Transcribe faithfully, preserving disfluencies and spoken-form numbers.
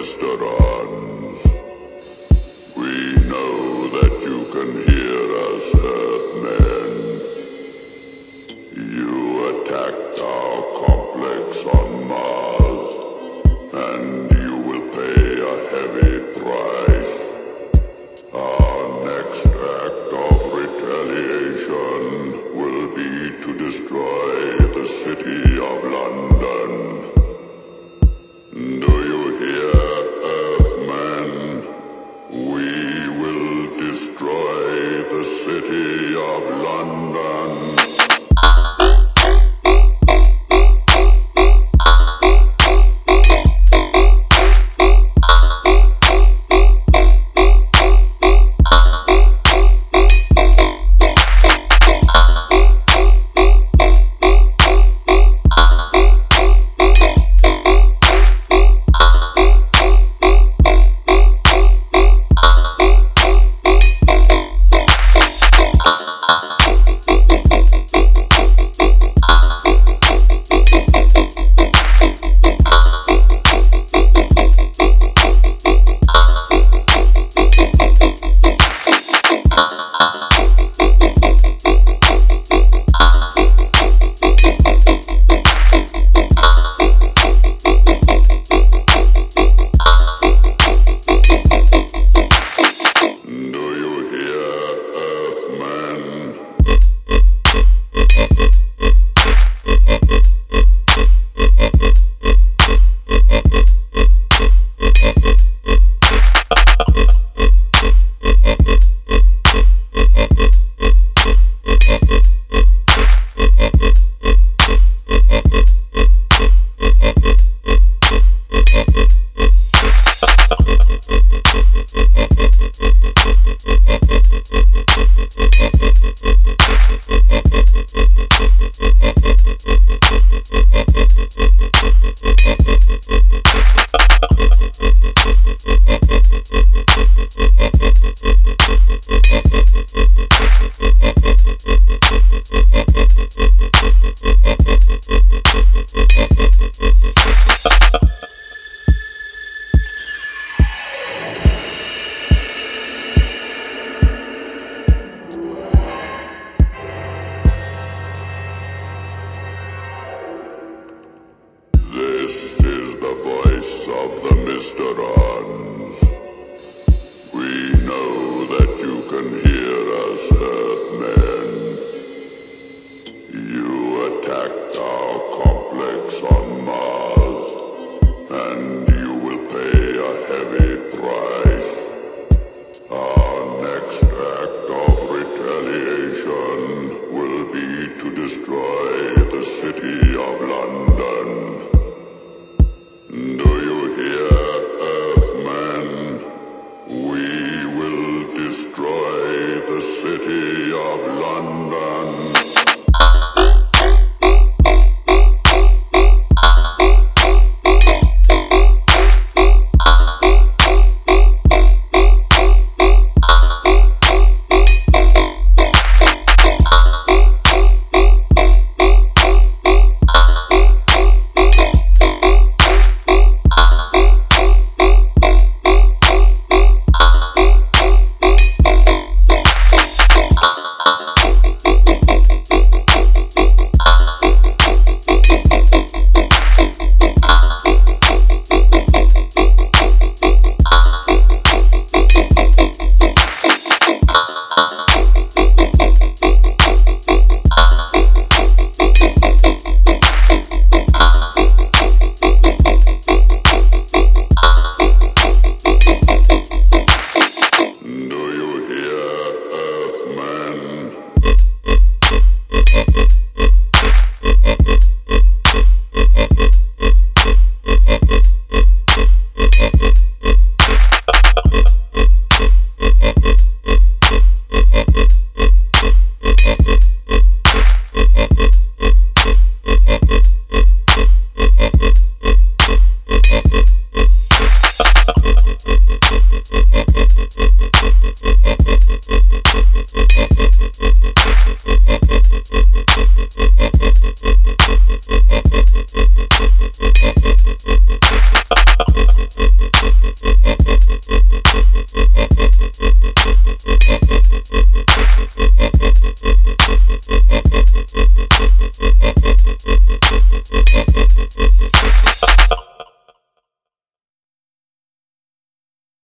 Mister Hans. We know that you can hear us, Earthmen. You attacked our complex on Mars, and you will pay a heavy price. Our next act of retaliation will be to destroy the city of London. Do you hear, Earthmen? We will destroy the city of London. This is the voice of the Mister Hans. We know that you can hear us, Earthmen. You attacked our complex on Mars, and you will pay a heavy price. Our next act of retaliation will be to destroy the city of London. Do you hear, Earthmen? We will destroy the city of London. Thank you.